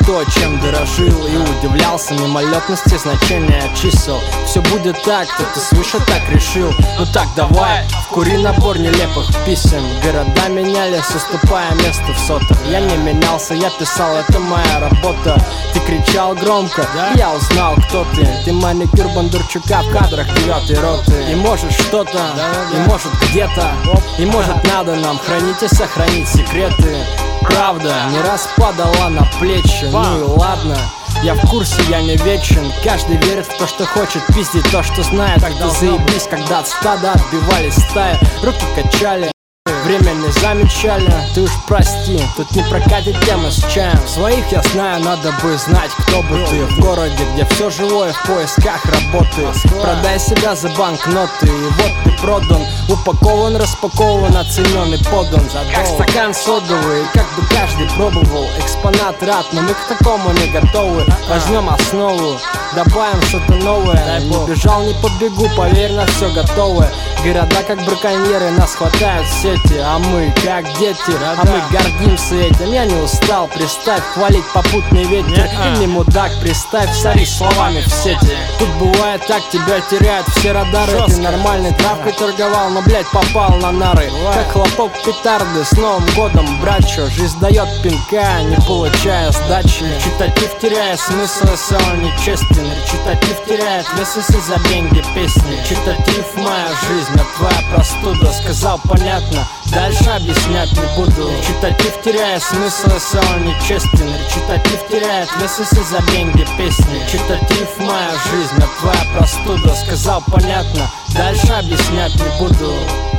то, чем дорожил, и удивлялся мимолетности значения чисел. Все будет так, кто-то свыше так решил. Ну так давай, вкури набор нелепых писем. Города менялись, уступая место в сотах. Я не менялся, я писал, это моя работа. Ты кричал громко, я узнал, кто ты. Ты маникюр Бондарчука в кадрах 9-й роты. И может что-то, и может где-то, и может надо нам хранить и сохранить секреты. Правда не раз падала на плечи, ну и ладно. Я в курсе, я не вечен. Каждый верит в то, что хочет, пиздить то, что знает. Тогда заебись, когда от стада отбивались стаи. Руки качали, время не замечали. Ты уж прости, тут не прокатит тема с чаем. Своих я знаю, надо бы знать, кто бы ты. В городе, где все живое в поисках работы. Продай себя за банкноты, и вот ты продан. Упакован, распакован, оценен и подан. Как стакан содовый, как бы каждый пробовал. Экспонат рад, но мы к такому не готовы. Возьмем основу, добавим что-то новое. Не бежал, не побегу, поверь, на все готовое. Города как браконьеры, нас хватают в сети. А мы как дети, а мы гордимся этим. Я не устал, представь, хвалить попутный ветер. И не мудак, представь, сорись словами в сети. Тут бывает так, тебя теряют все радары. Ты нормальной травкой торговал, но, блять, попал на нары. Как хлопок петарды, с Новым годом, брачо. Жизнь дает пинка, не получая сдачи. Речитатив теряет смысл, если он нечестен. Речитатив теряет вес, если за деньги песни. Речитатив моя жизнь, а твоя простуда. Сказал понятно, дальше объяснять не буду. Речитатив теряет смысл, если он нечестен. Речитатив теряет вес, если за деньги песни. Речитатив моя жизнь, а твоя простуда. Сказал понятно, дальше объяснять не буду.